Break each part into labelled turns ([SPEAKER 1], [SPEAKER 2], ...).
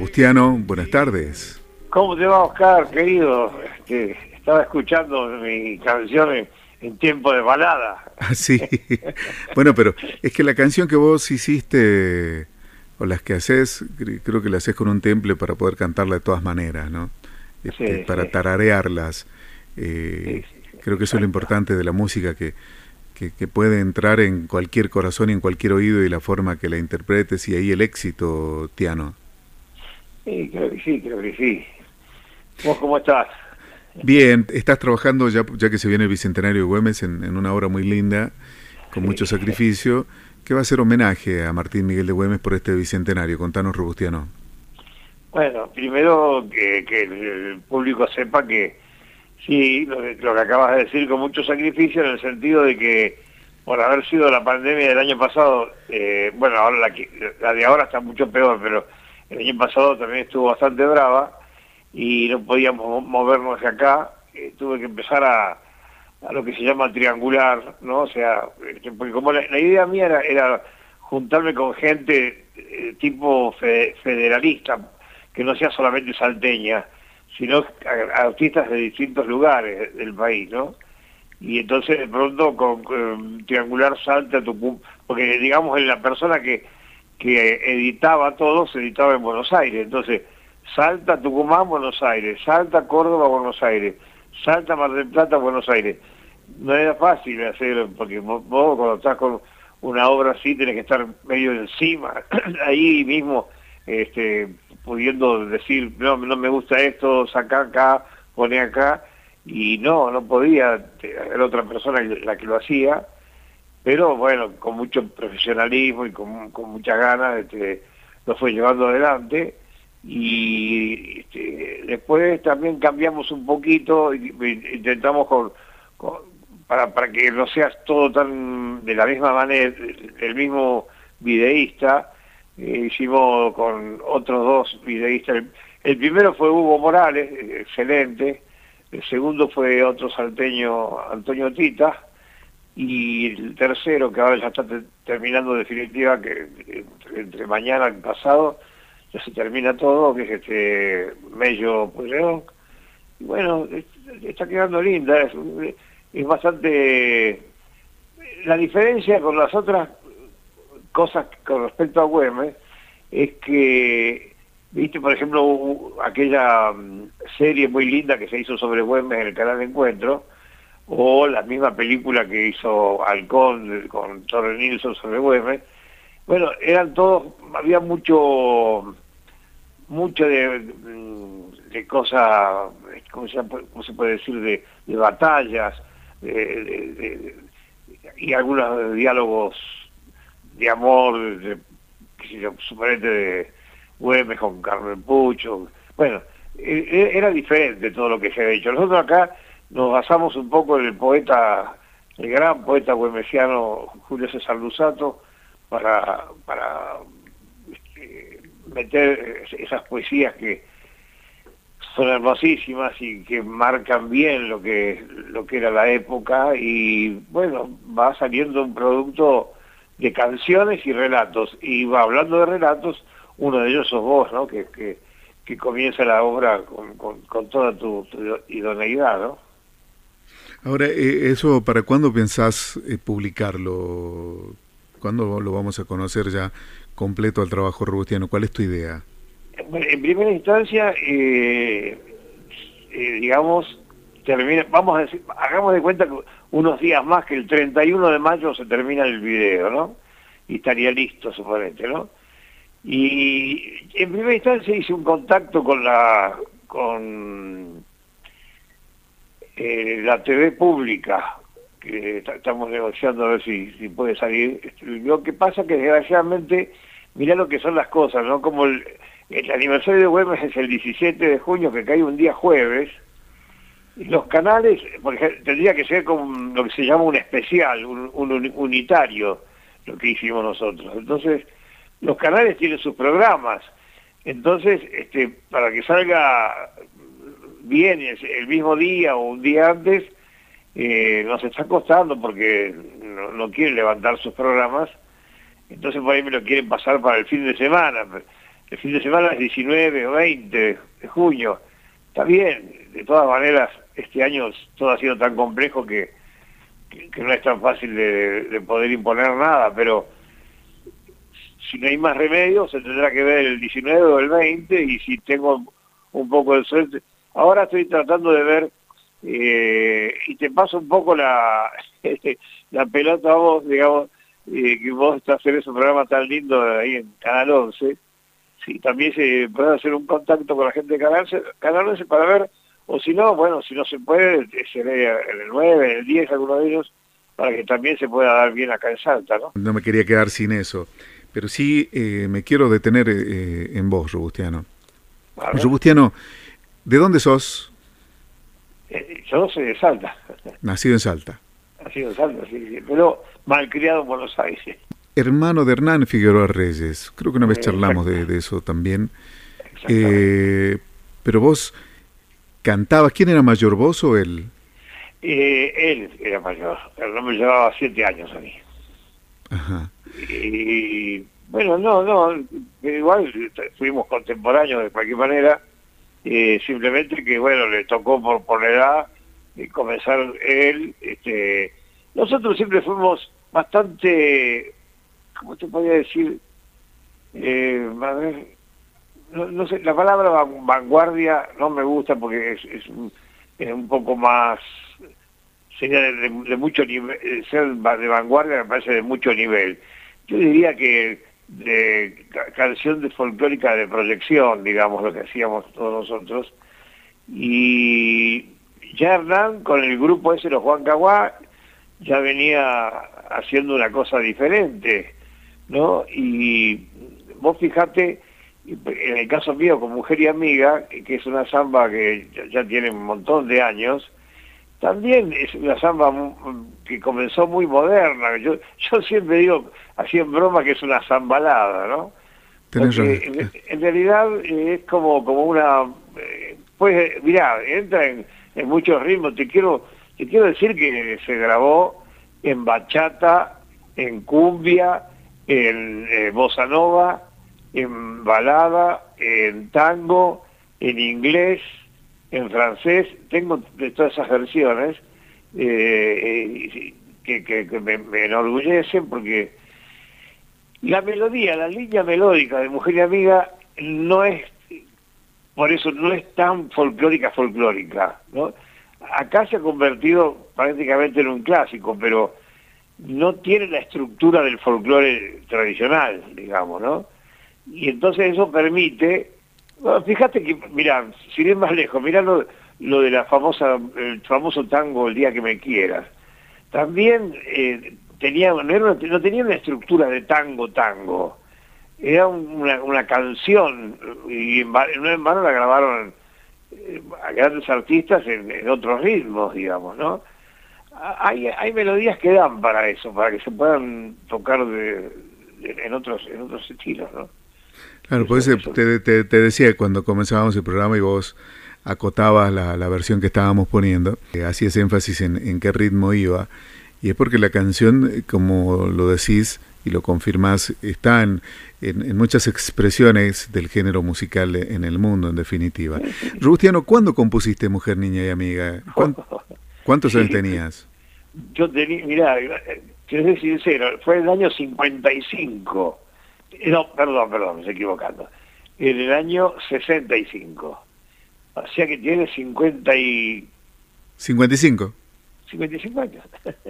[SPEAKER 1] Robustiano, buenas tardes.
[SPEAKER 2] ¿Cómo te va, Oscar, querido? Estaba escuchando mi canción en tiempo de balada.
[SPEAKER 1] Ah, sí. Bueno, pero es que la canción que vos hiciste, o las que haces, creo que la haces con un temple para poder cantarla de todas maneras, ¿no?
[SPEAKER 2] Sí,
[SPEAKER 1] Para
[SPEAKER 2] sí,
[SPEAKER 1] tararearlas.
[SPEAKER 2] sí,
[SPEAKER 1] Creo que eso es lo
[SPEAKER 2] exacto.
[SPEAKER 1] importante de la música, que puede entrar en cualquier corazón y en cualquier oído y la forma que la interpretes, y ahí el éxito, Tiano.
[SPEAKER 2] Sí, creo que sí, creo que sí. ¿Vos cómo estás?
[SPEAKER 1] Bien, estás trabajando ya que se viene el Bicentenario de Güemes en una obra muy linda, con
[SPEAKER 2] Sí.
[SPEAKER 1] mucho sacrificio, que va a ser homenaje a Martín Miguel de Güemes por este Bicentenario. Contanos, Robustiano.
[SPEAKER 2] Bueno, primero que el público sepa que sí, lo que acabas de decir, con mucho sacrificio, en el sentido de que por haber sido la pandemia del año pasado, bueno, ahora la de ahora está mucho peor, pero el año pasado también estuvo bastante brava y no podíamos movernos de acá. Tuve que empezar a lo que se llama triangular, ¿no? O sea, porque como la idea mía era juntarme con gente tipo federalista, que no sea solamente salteña, sino artistas de distintos lugares del país, ¿no? Y entonces de pronto con Triangular Salta, Tucumán, porque digamos la persona que editaba todo se editaba en Buenos Aires, entonces Salta, Tucumán, Buenos Aires, Salta, Córdoba, Buenos Aires, Salta, Mar del Plata, Buenos Aires. No era fácil hacer, porque vos cuando estás con una obra así tenés que estar medio encima, ahí mismo, pudiendo decir, no me gusta esto, saca acá, pone acá, y no podía, era otra persona la que lo hacía, pero bueno, con mucho profesionalismo y con muchas ganas, lo fue llevando adelante. Y después también cambiamos un poquito, intentamos para que no seas todo tan de la misma manera, el mismo videísta. Hicimos con otros dos videístas. El primero fue Hugo Morales, excelente. El segundo fue otro salteño, Antonio Tita. Y el tercero, que ahora ya está terminando definitiva, que entre mañana y pasado ya se termina todo, que es Mello Pueyrredón. Y bueno, está quedando linda, es bastante... La diferencia con las otras cosas con respecto a Güemes es que, viste, por ejemplo, aquella serie muy linda que se hizo sobre Güemes en el canal de Encuentro, o la misma película que hizo Halcón con Torre Nilsson sobre Güemes. Bueno, eran todos, había mucho de cosas, ¿cómo se puede decir?, de batallas, y algunos diálogos de amor, qué sé yo, suponete de Güemes con Carmen Pucho. Bueno, era diferente todo lo que se había hecho. Nosotros acá nos basamos un poco en el gran poeta güemesiano Julio César Lusato, para meter esas poesías que son hermosísimas y que marcan bien lo que era la época. Y bueno, va saliendo un producto de canciones y relatos, y va hablando de relatos, uno de ellos sos vos, ¿no? Que comienza la obra con toda tu idoneidad, ¿no?
[SPEAKER 1] Ahora, ¿eso para cuándo pensás publicarlo? ¿Cuándo lo vamos a conocer ya completo al trabajo robustiano? ¿Cuál es tu idea?
[SPEAKER 2] Bueno, en primera instancia, digamos, vamos a decir, hagamos de cuenta que unos días más, que el 31 de mayo se termina el video, ¿no? Y estaría listo, suponete, ¿no? Y en primera instancia hice un contacto con la TV pública, que estamos negociando a ver si puede salir. Lo que pasa es que desgraciadamente, mirá lo que son las cosas, ¿no? Como el aniversario de Güemes es el 17 de junio, que cae un día jueves, y los canales, por ejemplo, tendría que ser como lo que se llama un especial, un unitario, lo que hicimos nosotros. Entonces, los canales tienen sus programas. Entonces, para que salga bien el mismo día o un día antes, nos está costando porque no quieren levantar sus programas. Entonces por ahí me lo quieren pasar para el fin de semana. el fin de semana es 19 o 20 de junio. Está bien, de todas maneras, este año todo ha sido tan complejo que no es tan fácil de poder imponer nada, pero si no hay más remedio, se tendrá que ver el 19 o el 20, y si tengo un poco de suerte. Ahora estoy tratando de ver, y te paso un poco la pelota a vos, digamos, que vos estás en ese programa tan lindo ahí en Canal 11, si también se puede hacer un contacto con la gente de Canal 11 para ver, o si no, bueno, si no se puede, seré en el 9, en el 10, alguno de ellos, para que también se pueda dar bien acá en Salta, ¿no?
[SPEAKER 1] No me quería quedar sin eso, pero sí me quiero detener en vos, Robustiano. Robustiano, ¿de dónde sos?
[SPEAKER 2] Yo soy de Salta.
[SPEAKER 1] Nacido en Salta.
[SPEAKER 2] Nacido en Salta, sí, pero malcriado en Buenos Aires.
[SPEAKER 1] Hermano de Hernán Figueroa Reyes. Creo que una vez charlamos de eso también. Pero vos cantabas. ¿Quién era mayor, vos o él?
[SPEAKER 2] Él era mayor. Hernán me llevaba 7 años a mí.
[SPEAKER 1] Ajá.
[SPEAKER 2] Y bueno, no, igual fuimos contemporáneos de cualquier manera. Simplemente que, bueno, le tocó por la edad comenzar él. Nosotros siempre fuimos bastante, ¿cómo te podría decir? A ver, no sé, la palabra vanguardia no me gusta porque es un poco más, sería de mucho nivel, ser de vanguardia me parece de mucho nivel. Yo diría que de canción de folclórica de proyección, digamos, lo que hacíamos todos nosotros. Y ya Hernán, con el grupo ese, los Juan Caguá, ya venía haciendo una cosa diferente, ¿no? Y vos fijate, en el caso mío con Mujer y Amiga, que es una samba que ya tiene un montón de años, también es una samba que comenzó muy moderna. Yo siempre digo, así en broma, que es una zambalada, ¿no? Porque en realidad es como una... pues mirá, entra en muchos ritmos. Te quiero decir que se grabó en bachata, en cumbia, en bossa nova, en balada, en tango, en inglés, en francés. Tengo de todas esas versiones que me enorgullecen, porque la melodía, la línea melódica de Mujer y Amiga no es, por eso no es tan folclórica, ¿no? Acá se ha convertido prácticamente en un clásico, pero no tiene la estructura del folclore tradicional, digamos, ¿no? Y entonces eso permite, bueno, fíjate que, mirá, sin ir más lejos, mirá lo de el famoso tango El día que me quieras. También no tenía una estructura de tango. Era una canción, y no en vano la grabaron a grandes artistas en otros ritmos, digamos, ¿no? Hay melodías que dan para eso, para que se puedan tocar en otros estilos, ¿no?
[SPEAKER 1] Claro, pues te decía cuando comenzábamos el programa y vos acotabas la versión que estábamos poniendo, hacías énfasis en qué ritmo iba, y es porque la canción, como lo decís y lo confirmás, está en muchas expresiones del género musical en el mundo, en definitiva. Robustiano, ¿cuándo compusiste Mujer, Niña y Amiga? ¿Cuántos años tenías?
[SPEAKER 2] Yo tenía, mirá, quiero ser sincero, fue en el año 55. No, perdón, me estoy equivocando. En el año 65. O sea que tiene 55. 55 años.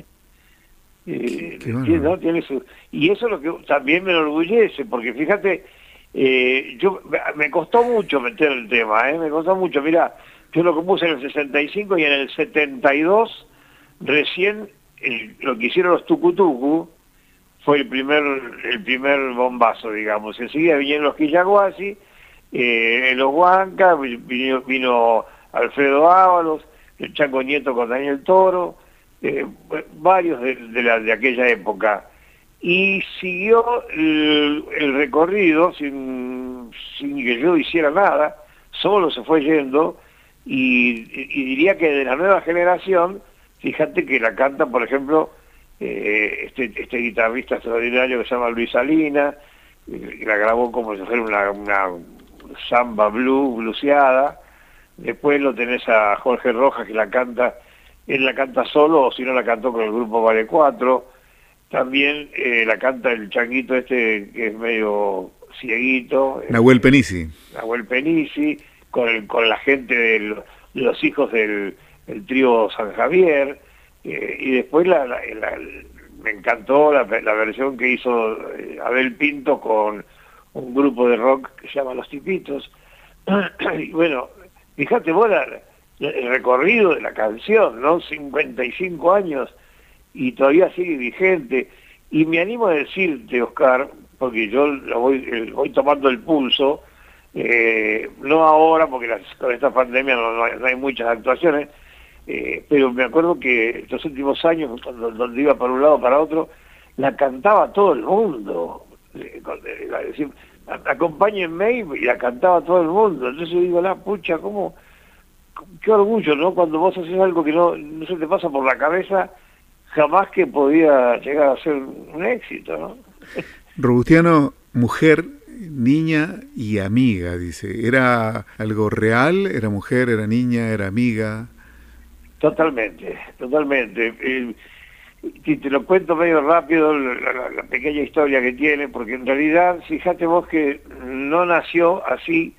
[SPEAKER 2] ¿No? Tiene y eso es lo que también me enorgullece, porque fíjate, me costó mucho meter el tema, me costó mucho. Mira, yo lo compuse en el 65 y en el 72 recién lo que hicieron los Tucutucu fue el primer bombazo, digamos. Enseguida vinieron los Quillaguasi, los Huancas, vino Alfredo Ábalos, el Chaco Nieto con Daniel Toro, varios de aquella época. Y siguió el recorrido sin que yo hiciera nada, solo se fue yendo, y diría que de la nueva generación, fíjate que la canta, por ejemplo, este guitarrista extraordinario que se llama Luis Salina, y la grabó como si fuera una samba blueseada. Después lo tenés a Jorge Rojas, que la canta, él la canta solo, o si no la cantó con el grupo Vale 4. También la canta el changuito este, que es medio cieguito.
[SPEAKER 1] Nahuel Penisi.
[SPEAKER 2] Nahuel Penisi, con la gente de los hijos del trío San Javier. Y después me encantó la versión que hizo Abel Pinto con un grupo de rock que se llama Los Tipitos. Y bueno, fíjate vos el recorrido de la canción, ¿no? 55 años y todavía sigue vigente. Y me animo a decirte, Oscar, porque yo voy tomando el pulso, no ahora, porque con esta pandemia no hay muchas actuaciones, pero me acuerdo que los últimos años, donde iba para un lado para otro, la cantaba todo el mundo. Acompáñenme, y la cantaba todo el mundo. Entonces yo digo, la pucha, qué orgullo, ¿no? Cuando vos haces algo que no se te pasa por la cabeza, jamás que podía llegar a ser un éxito, ¿no?
[SPEAKER 1] Robustiano, mujer, niña y amiga, dice. ¿Era algo real? ¿Era mujer, era niña, era amiga?
[SPEAKER 2] Totalmente. Y te lo cuento medio rápido, la pequeña historia que tiene, porque en realidad, fíjate vos que no nació así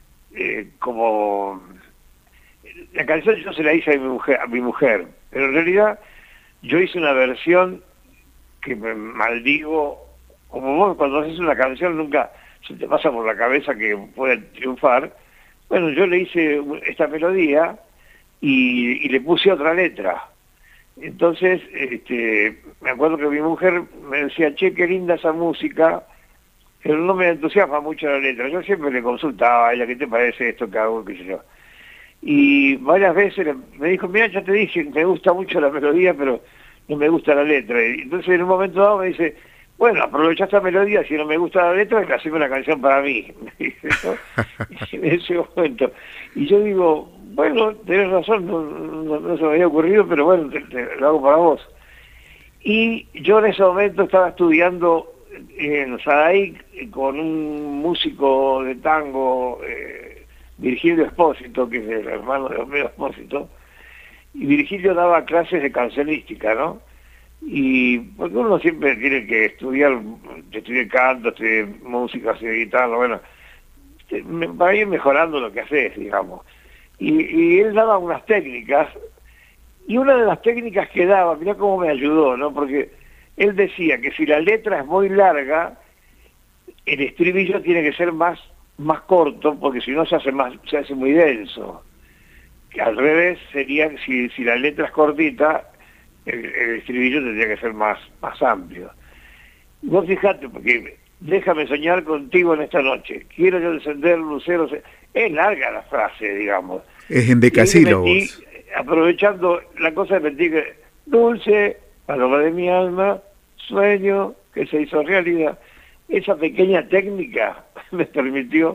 [SPEAKER 2] como... La canción yo se la hice a mi mujer, pero en realidad yo hice una versión que me maldigo, como vos cuando haces una canción nunca se te pasa por la cabeza que puede triunfar. Bueno, yo le hice esta melodía y le puse otra letra. Entonces, me acuerdo que mi mujer me decía, che, qué linda esa música, pero no me entusiasma mucho la letra. Yo siempre le consultaba a ella, ¿qué te parece esto que hago, qué sé yo? Y varias veces me dijo, mira, ya te dije, me gusta mucho la melodía, pero no me gusta la letra. Y entonces en un momento dado me dice, bueno, aprovecha esta melodía, si no me gusta la letra, haceme una canción para mí. Me dice, ¿no? En ese momento. Y yo digo, bueno, tenés razón, no se me había ocurrido, pero bueno, lo hago para vos. Y yo en ese momento estaba estudiando en Sadaic con un músico de tango, Virgilio Espósito, que es el hermano de Homero Espósito, y Virgilio daba clases de cancionística, ¿no? Y porque uno siempre tiene que estudiar canto, estudiar música, estudiar guitarra, bueno, para ir mejorando lo que haces, digamos. Y él daba unas técnicas, y una de las técnicas que daba, mirá cómo me ayudó, ¿no? Porque él decía que si la letra es muy larga, el estribillo tiene que ser más corto, porque si no se hace muy denso. Que al revés sería, si la letra es cortita, el estribillo tendría que ser más amplio. Vos fijate, porque déjame soñar contigo en esta noche, quiero yo encender luceros, es larga la frase, digamos.
[SPEAKER 1] Es en decasílabos.
[SPEAKER 2] Aprovechando la cosa de mentir que, dulce, paloma de mi alma, sueño que se hizo realidad. Esa pequeña técnica me permitió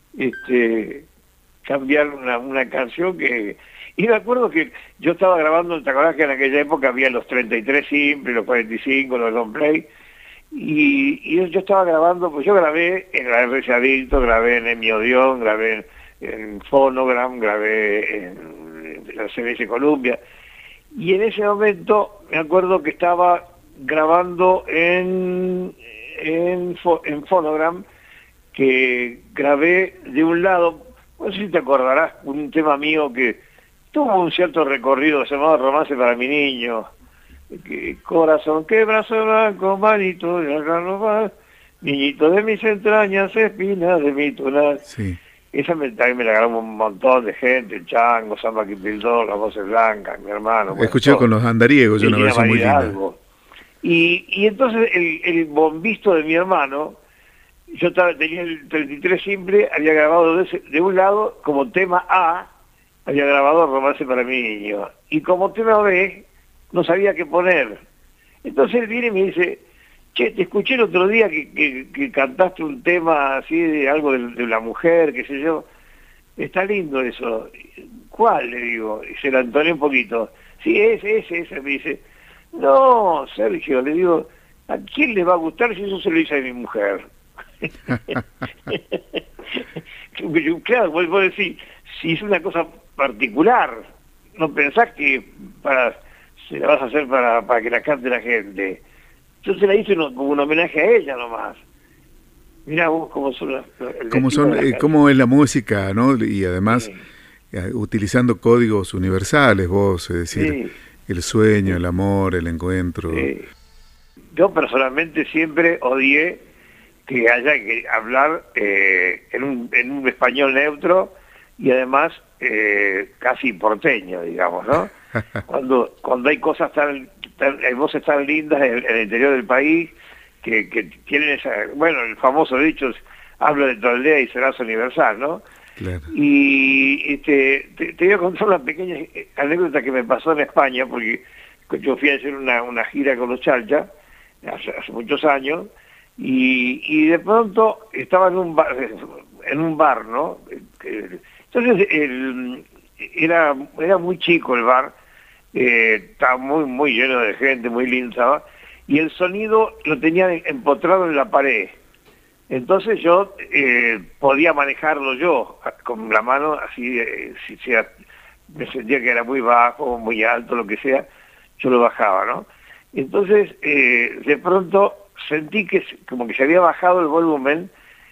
[SPEAKER 2] cambiar una canción que... Y me acuerdo que yo estaba grabando, ¿te acordás que en aquella época había los 33 simples, los 45, los long play? Y yo estaba grabando, pues yo grabé en la RC Adicto, grabé en Emi Odeón, grabé en Phonogram, grabé en la CBS Columbia. Y en ese momento me acuerdo que estaba grabando en Phonogram, que grabé de un lado, no sé si te acordarás, un tema mío que tuvo un cierto recorrido, se llamaba Romance para mi niño, corazón, que brazo blanco, manito de carnaval, niñito de mis entrañas, espina de mi tunar. Sí. Esa también me la grabó un montón de gente, el Chango, Samba Quipildor, Las Voces Blancas, mi hermano.
[SPEAKER 1] Escuché con los Andariegos, yo una versión muy linda.
[SPEAKER 2] Y entonces el bombisto de mi hermano, yo tenía el 33 simple, había grabado de un lado, como tema A, había grabado Romance para mi niño, y como tema B, no sabía qué poner. Entonces él viene y me dice, che, te escuché el otro día que cantaste un tema así, de algo de la mujer, qué sé yo, está lindo eso. ¿Cuál? Le digo, y se la entoné un poquito. Sí, ese, me dice. No, Sergio, le digo, ¿a quién le va a gustar si eso se lo hice a mi mujer? Claro, vos decís, si es una cosa particular, no pensás que se la vas a hacer para que la cante la gente. Yo se la hice como un homenaje a ella nomás. Mirá vos cómo son
[SPEAKER 1] cómo es la música, ¿no? Y además
[SPEAKER 2] Sí.
[SPEAKER 1] utilizando códigos universales, vos, es decir,
[SPEAKER 2] Sí,
[SPEAKER 1] el sueño, el amor, el encuentro.
[SPEAKER 2] sí. Yo personalmente siempre odié que haya que hablar en un español neutro y además casi porteño, digamos, ¿no? Cuando hay cosas hay voces tan lindas en el interior del país que tienen bueno, el famoso dicho es, habla de tu aldea y serás universal, ¿no?
[SPEAKER 1] Claro.
[SPEAKER 2] Y te voy a contar una pequeña anécdota que me pasó en España, porque yo fui a hacer una gira con los Chalcha hace muchos años, y de pronto estaba en un bar, ¿no? Entonces era muy chico el bar, estaba muy lleno de gente, muy lindo estaba, y el sonido lo tenía empotrado en la pared. Entonces yo podía manejarlo yo, con la mano, así, si me sentía que era muy bajo, muy alto, lo que sea, yo lo bajaba, ¿no? Entonces, de pronto sentí que como que se había bajado el volumen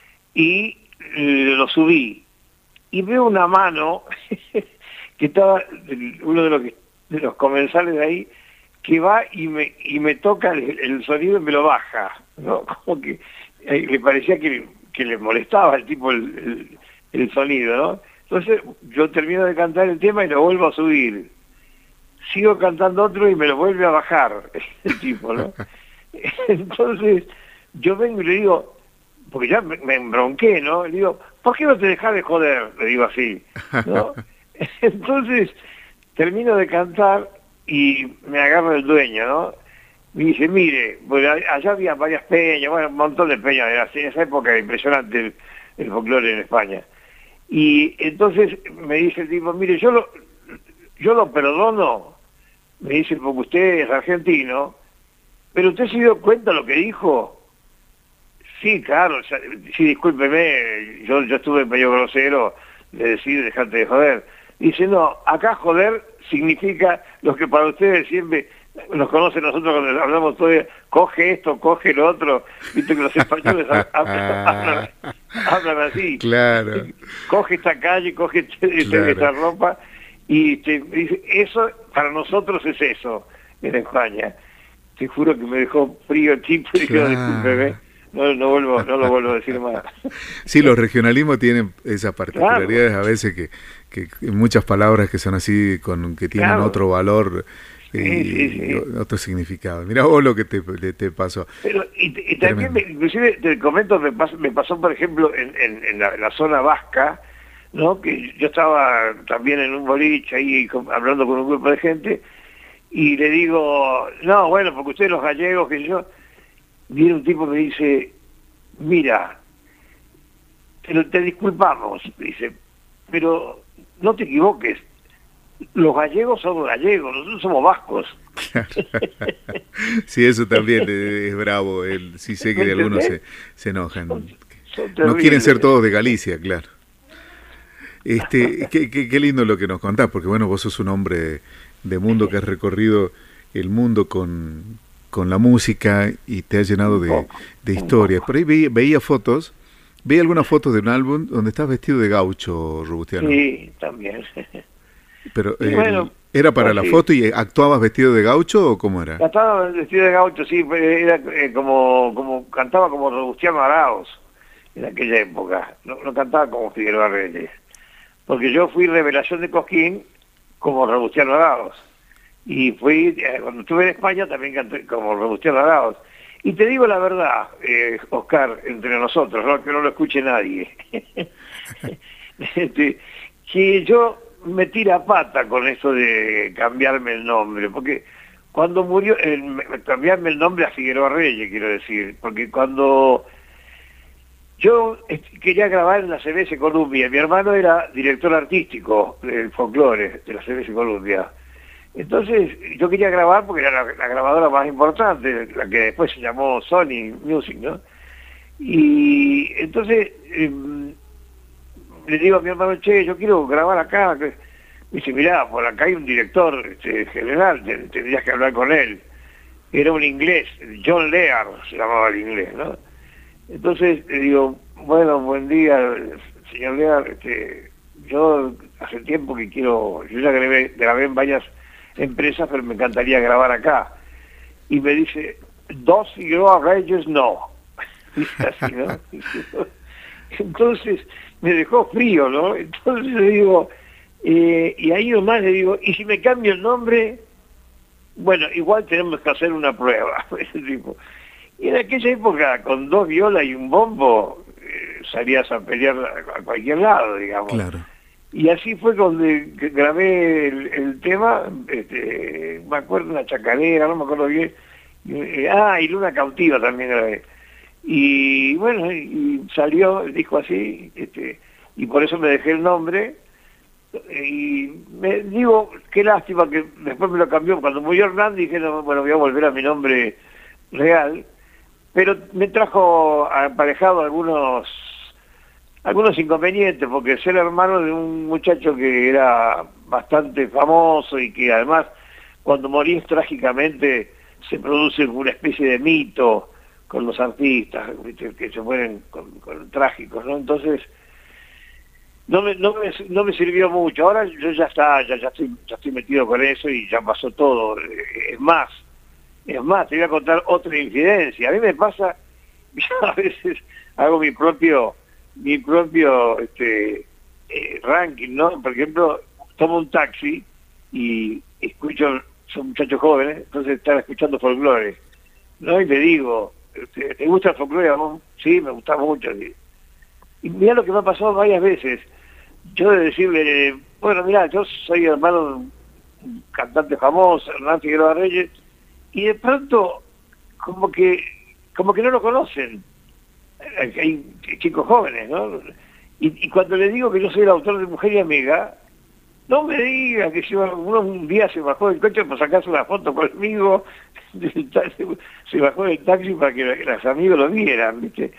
[SPEAKER 2] y lo subí. Y veo una mano que estaba, uno de los comensales de ahí, que va y me toca el sonido y me lo baja, ¿no? Como que le parecía que le molestaba al tipo el sonido, ¿no? Entonces yo termino de cantar el tema y lo vuelvo a subir. Sigo cantando otro y me lo vuelve a bajar el tipo, ¿no? Entonces yo vengo y le digo, porque ya me embronqué, ¿no? Le digo, ¿por qué no te dejas de joder? Le digo así, ¿no? Entonces termino de cantar y me agarra el dueño, ¿no? Me dice, mire, pues allá había varias peñas, bueno, un montón de peñas, en esa época era impresionante el folclore en España. Y entonces me dice el tipo, mire, yo lo perdono, me dice, porque usted es argentino, pero usted se dio cuenta de lo que dijo. Sí, claro, o sea, sí, discúlpeme, yo estuve medio grosero de decir, dejate de joder. Dice, no, acá joder significa lo que para ustedes siempre nos conocen nosotros cuando hablamos todavía, coge esto, coge lo otro, viste que los españoles hablan así.
[SPEAKER 1] Claro.
[SPEAKER 2] Coge esta calle, coge esta ropa, y dice, eso para nosotros es eso en España. Te juro que me dejó frío el tipo y digo, discúlpeme, no lo vuelvo a decir más.
[SPEAKER 1] Sí, los regionalismos tienen esas particularidades, claro. A veces que muchas palabras que son así, que tienen claro. Otro valor y otro significado. Mirá vos lo que te pasó.
[SPEAKER 2] Pero, y también, inclusive, te comento, me pasó, por ejemplo, en la zona vasca, ¿no? Que yo estaba también en un boliche ahí hablando con un grupo de gente, y le digo, no, bueno, porque ustedes los gallegos, que yo... Viene un tipo que me dice, mira, te disculpamos, dice, pero no te equivoques, los gallegos somos gallegos, nosotros somos vascos.
[SPEAKER 1] Sí, eso también es bravo, sí sé que algunos se enojan. No quieren ser todos de Galicia, claro. Qué lindo lo que nos contás, porque bueno, vos sos un hombre de mundo que has recorrido el mundo con la música y te has llenado de historias. Por ahí veía fotos, veía algunas fotos de un álbum donde estás vestido de gaucho, Robustiano.
[SPEAKER 2] Sí, también.
[SPEAKER 1] Pero bueno, ¿era para la foto y actuabas vestido de gaucho o cómo era?
[SPEAKER 2] Estaba vestido de gaucho, sí, era como cantaba como Robustiano Arauz en aquella época, no cantaba como Figueroa Reyes, porque yo fui revelación de Cosquín como Robustiano Arauz. Y cuando estuve en España también canté como Robustiano Arauz. Y te digo la verdad, Oscar, entre nosotros, ¿no? Que no lo escuche nadie, que yo me tira pata con eso de cambiarme el nombre, porque cuando murió, cambiarme el nombre a Figueroa Reyes, quiero decir, porque cuando yo quería grabar en la CBS Columbia, mi hermano era director artístico del folclore de la CBS Columbia. Entonces yo quería grabar porque era la grabadora más importante, la que después se llamó Sony Music, ¿no? Y entonces le digo a mi hermano, che, yo quiero grabar acá. Me dice, mirá, por acá hay un director general, tendrías que hablar con él. Era un inglés, John Lear se llamaba el inglés, ¿no? Entonces le digo, bueno, buen día, señor Lear, yo hace tiempo que quiero, yo ya grabé en varias empresas, pero me encantaría grabar acá. Y me dice, dos y yo a Reyes no. Dice así, ¿no? Entonces me dejó frío, ¿no? Entonces le digo, y ahí nomás le digo, ¿y si me cambio el nombre? Bueno, igual tenemos que hacer una prueba. Ese tipo. Y en aquella época, con dos violas y un bombo, salías a pelear a cualquier lado, digamos.
[SPEAKER 1] Claro.
[SPEAKER 2] Y así fue cuando grabé el tema, me acuerdo una chacarera, no me acuerdo bien. Y Luna Cautiva también grabé. Y bueno, y salió el disco así, y por eso me dejé el nombre. Y me digo, qué lástima que después me lo cambió. Cuando murió Hernán dije, no, bueno, voy a volver a mi nombre real. Pero me trajo aparejado algunos inconvenientes, porque ser hermano de un muchacho que era bastante famoso y que además cuando morís trágicamente se produce una especie de mito con los artistas, ¿viste? Que se mueren con trágicos, ¿no? Entonces no me sirvió mucho. Ahora yo ya estoy metido con eso y ya pasó todo. Es más, te voy a contar otra infidencia. A mí me pasa, yo a veces hago mi propio ranking, ¿no? Por ejemplo, tomo un taxi y escucho, son muchachos jóvenes, entonces están escuchando folclore, ¿no? Y le digo, ¿te gusta el folclore? Sí, me gusta mucho. Y mira lo que me ha pasado varias veces. Yo de decirle, bueno, mira, yo soy hermano de un cantante famoso, Hernán Figueroa Reyes, y de pronto como que no lo conocen. Hay chicos jóvenes, ¿no? Y cuando le digo que yo soy el autor de Mujer y Amiga, no me diga que uno un día se bajó del coche para sacarse una foto conmigo, se bajó del taxi para que los amigos lo vieran, ¿viste?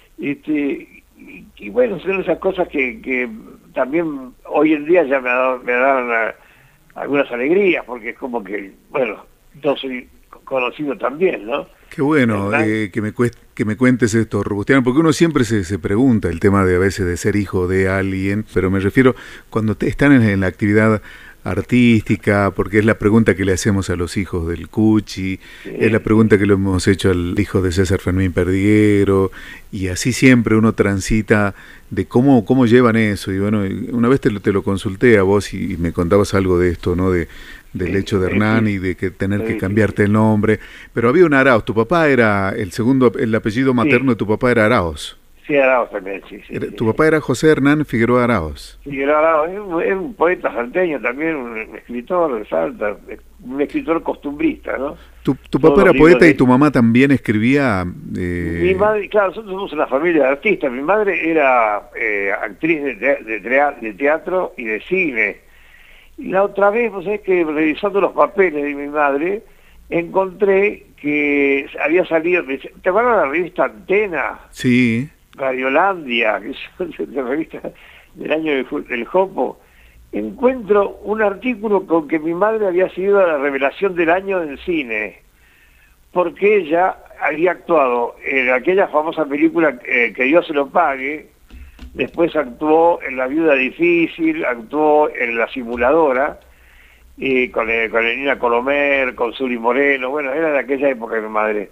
[SPEAKER 2] Y bueno, son esas cosas que también hoy en día ya me dan algunas alegrías, porque es como que, bueno, yo soy conocido también, ¿no?
[SPEAKER 1] Qué bueno que me cuentes esto, Robustiano, porque uno siempre se pregunta el tema de a veces de ser hijo de alguien, pero me refiero cuando están en la actividad artística, porque es la pregunta que le hacemos a los hijos del Cuchi, es la pregunta que le hemos hecho al hijo de César Fermín Perdiguero, y así siempre uno transita de cómo llevan eso. Y bueno, una vez te lo consulté a vos y me contabas algo de esto, ¿no? Del hecho de Hernán y de que tener que cambiarte el nombre. Pero había un Arauz, tu papá era, el apellido materno de tu papá era Arauz.
[SPEAKER 2] Sí, Arauz también, sí.
[SPEAKER 1] Tu papá era José Hernán Figueroa Arauz.
[SPEAKER 2] Figueroa Arauz es un poeta salteño también, un escritor de Salta, un escritor costumbrista, ¿no?
[SPEAKER 1] Tu papá era poeta y tu mamá también escribía...
[SPEAKER 2] Mi madre, claro, nosotros somos una familia de artistas. Mi madre era actriz de teatro y de cine. Y la otra vez, pues es que revisando los papeles de mi madre, encontré que había salido, ¿te acuerdas de la revista Antena?
[SPEAKER 1] Sí.
[SPEAKER 2] Radiolandia, que es la revista del año del Jopo. Encuentro un artículo con que mi madre había sido la revelación del año en cine, porque ella había actuado en aquella famosa película Que Dios se lo pague. Después actuó en La viuda difícil, actuó en La simuladora, con Elena Colomer, con Suri Moreno, bueno, era de aquella época mi madre.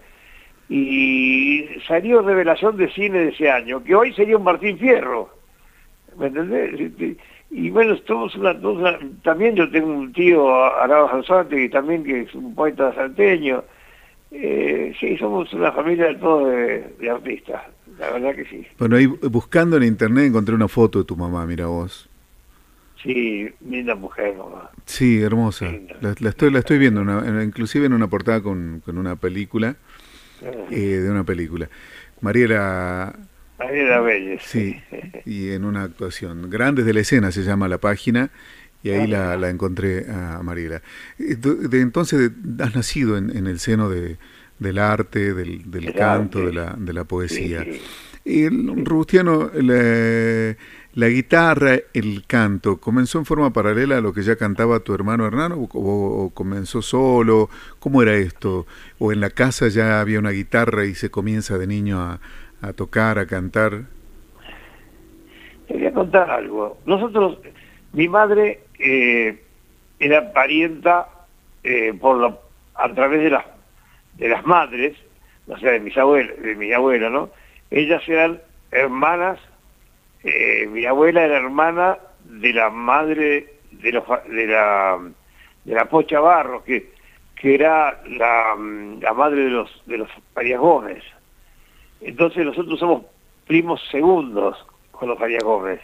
[SPEAKER 2] Y salió revelación de cine de ese año, que hoy sería un Martín Fierro, ¿me entendés? Y bueno, también yo tengo un tío, Arauz Alzate, también que es un poeta salteño. Sí, somos una familia de todos de artistas. La verdad que sí.
[SPEAKER 1] Bueno, ahí buscando en internet encontré una foto de tu mamá, mira vos.
[SPEAKER 2] Sí, linda mujer, mamá.
[SPEAKER 1] Sí, hermosa. La estoy viendo, inclusive en una portada con una película, de una película. Mariela
[SPEAKER 2] Belles.
[SPEAKER 1] Sí, y en una actuación. Grandes de la Escena se llama la página, y ahí la encontré a Mariela. Entonces, has nacido en el seno de del arte, del canto,
[SPEAKER 2] arte.
[SPEAKER 1] de la poesía.
[SPEAKER 2] Sí.
[SPEAKER 1] Y Robustiano, la guitarra, el canto, ¿comenzó en forma paralela a lo que ya cantaba tu hermano Hernán o comenzó solo? ¿Cómo era esto? ¿O en la casa ya había una guitarra y se comienza de niño a tocar, a cantar?
[SPEAKER 2] Te voy a contar algo. Nosotros, mi madre era parienta a través de las madres, o sea, de mi abuela, ¿no? Ellas eran hermanas. Mi abuela era hermana de la madre de la Pocha Barros, que era la madre de los Farías Gómez. Entonces nosotros somos primos segundos con los Farías Gómez.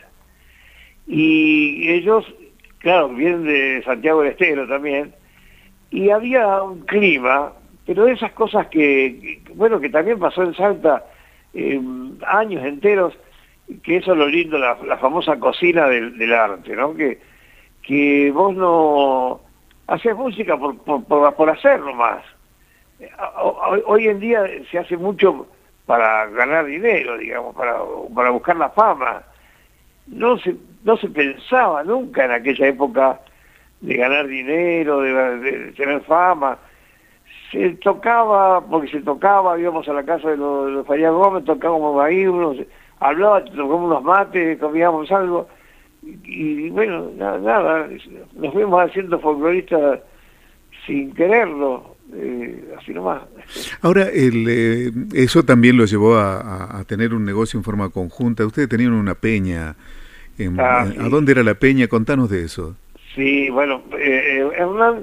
[SPEAKER 2] Y ellos, claro, vienen de Santiago del Estero también, y había un clima, pero de esas cosas que también pasó en Salta años enteros, que eso es lo lindo, la famosa cocina del arte, ¿no? Que vos no haces música por hacer nomás. Hoy en día se hace mucho para ganar dinero, digamos, para buscar la fama. No se pensaba nunca en aquella época de ganar dinero, de tener fama. Se tocaba, porque se tocaba, íbamos a la casa de los Farías Gómez, tocábamos ahí, hablaba, tocábamos unos mates, comíamos algo, y bueno, nada, nos fuimos haciendo folcloristas sin quererlo, así nomás.
[SPEAKER 1] Ahora, eso también lo llevó a tener un negocio en forma conjunta. Ustedes tenían una peña.
[SPEAKER 2] Sí.
[SPEAKER 1] ¿A dónde era la peña? Contanos de eso.
[SPEAKER 2] Sí, bueno, Hernán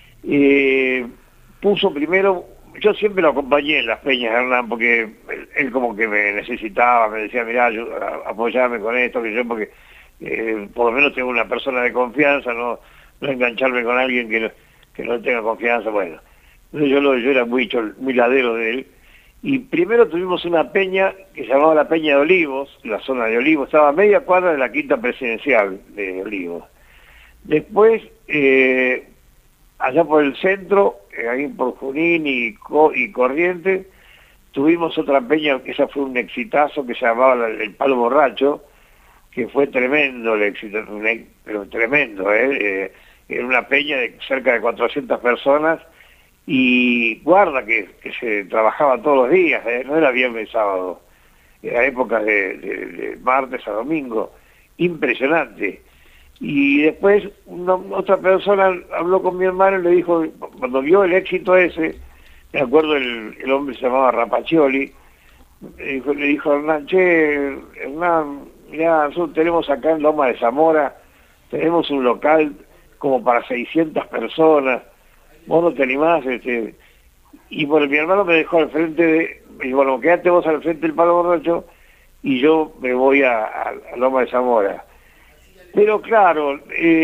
[SPEAKER 2] puso primero, yo siempre lo acompañé en las peñas, Hernán, porque él como que me necesitaba, me decía, mirá, apoyame con esto, que yo, porque por lo menos tengo una persona de confianza, no engancharme con alguien que no tenga confianza, bueno. Entonces yo era muy ladero de él, y primero tuvimos una peña que se llamaba la Peña de Olivos, la zona de Olivos, estaba a media cuadra de la Quinta Presidencial de Olivos. Después, allá por el centro, ahí por Junín y Corrientes, tuvimos otra peña, que esa fue un exitazo, que se llamaba el Palo Borracho, que fue tremendo el éxito, pero tremendo, era una peña de cerca de 400 personas, y guarda que se trabajaba todos los días, no era viernes y sábado, era épocas de martes a domingo, impresionante. Y después otra persona habló con mi hermano y le dijo, cuando vio el éxito ese, me acuerdo el hombre se llamaba Rapaccioli, le dijo a Hernán, che, Hernán, mirá, nosotros tenemos acá en Loma de Zamora, tenemos un local como para 600 personas, vos no te animás, y bueno, mi hermano me dejó al frente y bueno, quédate vos al frente del Palo Borracho y yo me voy a Loma de Zamora. Pero claro,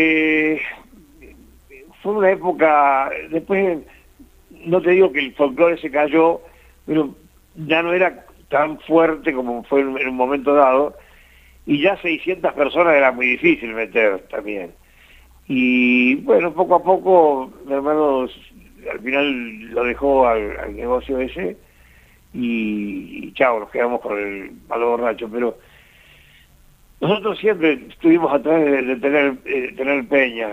[SPEAKER 2] fue una época, después no te digo que el folclore se cayó, pero ya no era tan fuerte como fue en un momento dado, y ya 600 personas era muy difícil meter también. Y bueno, poco a poco mi hermano al final lo dejó al negocio ese, y chao, nos quedamos con el Palo Borracho, pero nosotros siempre estuvimos atrás de tener peñas.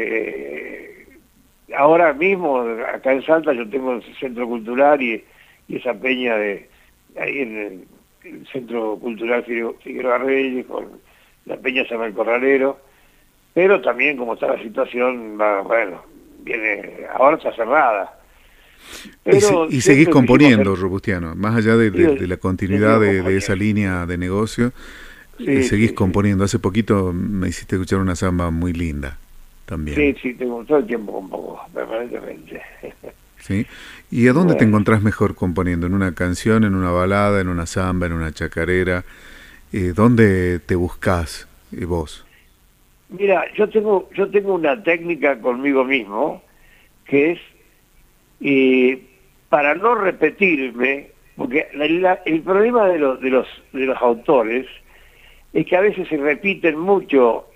[SPEAKER 2] Ahora mismo, acá en Salta, yo tengo el Centro Cultural y esa peña ahí en el Centro Cultural Figueroa Reyes, con la peña se llama El Corralero, pero también como está la situación, bueno, ahora está cerrada. Pero
[SPEAKER 1] y seguís componiendo, Robustiano, más allá de la continuidad de esa línea de negocio. Seguís componiendo. Hace poquito me hiciste escuchar una samba muy linda también.
[SPEAKER 2] Sí, tengo todo el tiempo compongo, permanentemente.
[SPEAKER 1] ¿Sí? ¿Y a dónde te encontrás mejor componiendo? ¿En una canción, en una balada, en una samba, en una chacarera? ¿Dónde te buscás vos?
[SPEAKER 2] Mira, yo tengo una técnica conmigo mismo, que es para no repetirme, porque el problema de los autores es que a veces se repiten mucho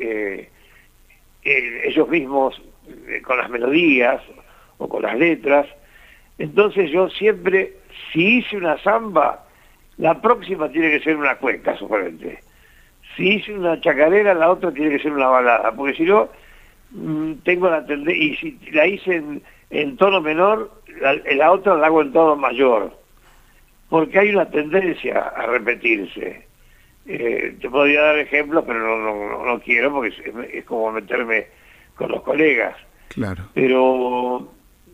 [SPEAKER 2] ellos mismos con las melodías o con las letras, Entonces yo siempre, si hice una samba, la próxima tiene que ser una cueca, suponente. Si hice una chacarera, la otra tiene que ser una balada, porque si no, tengo la tendencia, y si la hice en tono menor, la otra la hago en tono mayor, porque hay una tendencia a repetirse. Te podría dar ejemplos, pero no quiero, porque es como meterme con los colegas.
[SPEAKER 1] Claro.
[SPEAKER 2] Pero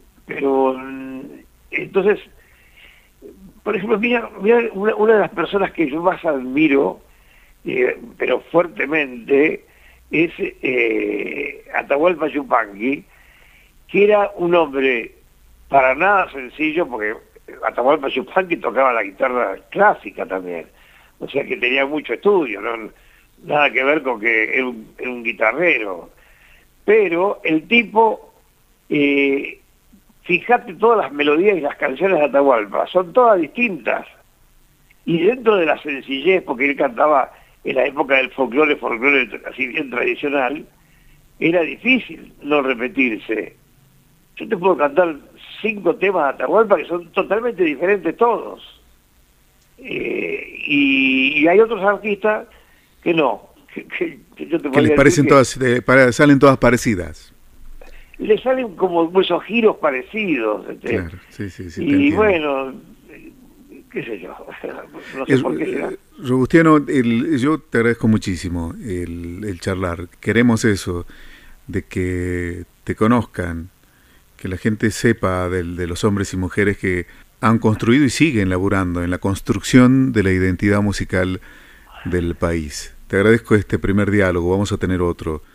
[SPEAKER 2] entonces, por ejemplo, mira una de las personas que yo más admiro, pero fuertemente, es Atahualpa Yupanqui, que era un hombre para nada sencillo, porque Atahualpa Yupanqui tocaba la guitarra clásica también, o sea que tenía mucho estudio, ¿no? Nada que ver con que era un guitarrero, pero el tipo, fíjate todas las melodías y las canciones de Atahualpa, son todas distintas, y dentro de la sencillez, porque él cantaba en la época del folclore así bien tradicional, era difícil no repetirse. Yo te puedo cantar 5 temas de Atahualpa que son totalmente diferentes todos. Y hay otros artistas que no. Que yo te
[SPEAKER 1] que les parecen todas, salen todas parecidas.
[SPEAKER 2] Le salen como esos giros parecidos.
[SPEAKER 1] Claro, sí,
[SPEAKER 2] y bueno, qué sé yo, no sé por qué será.
[SPEAKER 1] Robustiano, yo te agradezco muchísimo el charlar. Queremos eso, de que te conozcan, que la gente sepa de los hombres y mujeres que han construido y siguen laburando en la construcción de la identidad musical del país. Te agradezco este primer diálogo, vamos a tener otro.